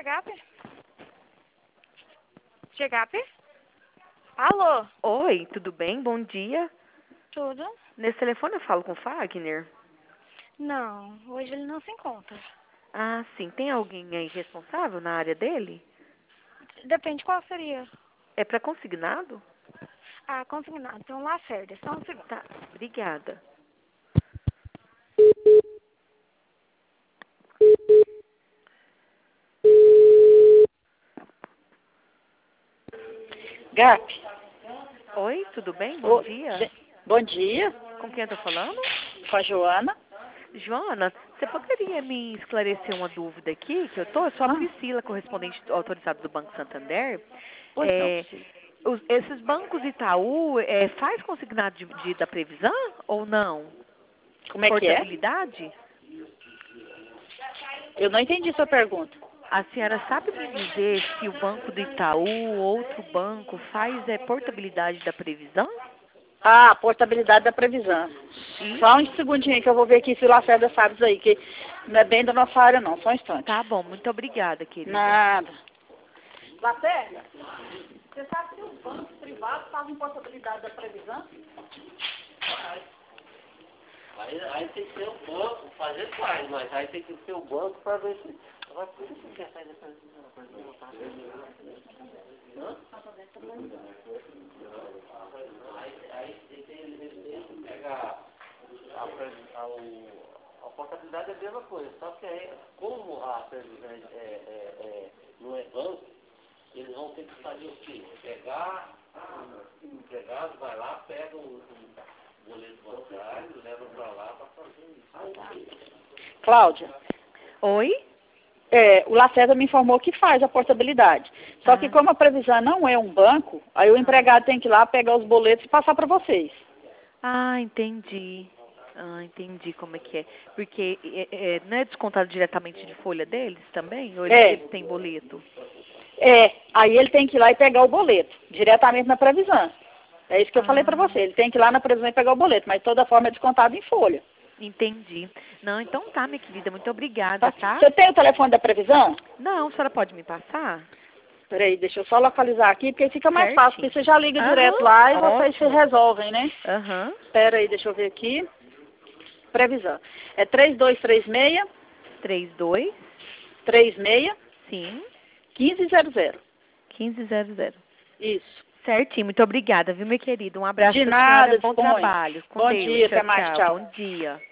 Chegape? Chegape? Alô? Oi, tudo bem? Bom dia. Tudo? Nesse telefone eu falo com o Fagner? Não, hoje ele não se encontra. Ah, sim. Tem alguém aí responsável na área dele? Depende qual seria. É para consignado? Ah, consignado. Tem um Lacerda. Só um segundo. Tá, obrigada. Gap. Oi, tudo bem? Bom dia. Bom dia, Com quem eu tô falando? com a Joana. Joana, você poderia me esclarecer uma dúvida aqui que eu tô? Eu sou a Ah, Priscila, correspondente autorizado do Banco Santander. pois não, É, Priscila. esses bancos Itaú faz consignado da previsão ou não? Como é que é? Portabilidade? Eu não entendi sua pergunta. A senhora sabe me dizer se o banco do Itaú ou outro banco faz portabilidade da previsão? Ah, portabilidade da previsão. Só um Isso. segundinho aí que eu vou ver aqui se o Lacerda sabe isso aí, que não é bem da nossa área não, só um instante. Tá bom, muito obrigada, querida. Nada. Lacerda, você sabe se os bancos privados fazem portabilidade da previsão? Aí tem que ser o banco, fazer faz, mas aí tem que ser o banco para ver se. Agora, por que você quer sair dessa Aí tem que pegar a portabilidade é a mesma coisa, só que aí, como a previsão não é banco, eles vão ter que fazer o quê? Pegar, o empregado vai lá, pega um boleto bancário, leva para lá para fazer isso. Cláudia, Oi? o Lacerda me informou que faz a portabilidade. Só que como a previsão não é um banco, aí o empregado tem que ir lá pegar os boletos e passar para vocês. Ah, entendi. Ah, entendi como é que é. Porque não é descontado diretamente de folha deles também? Ou eles têm boleto? Aí ele tem que ir lá e pegar o boleto, diretamente na previsão. É isso que eu falei para você, ele tem que ir lá na previsão e pegar o boleto, mas de toda forma é descontado em folha. Entendi. Não, então tá, minha querida, muito obrigada, Tá? tá? Você tem o telefone da previsão? Não, a senhora pode me passar? Peraí, deixa eu só localizar aqui, porque aí fica mais fácil, porque Certinho. você já liga direto Aham, lá e vocês se ótimo. resolvem, né? Aham. Peraí, deixa eu ver aqui. Previsão. É 3236 32, 36 sim, 1500. 1500. Isso. Certinho, muito obrigada, viu, minha querida? Um abraço De pra senhora, nada, bom disponha. trabalho. Com Bom Deus, dia, tchau, até mais, tchau. tchau. Bom dia.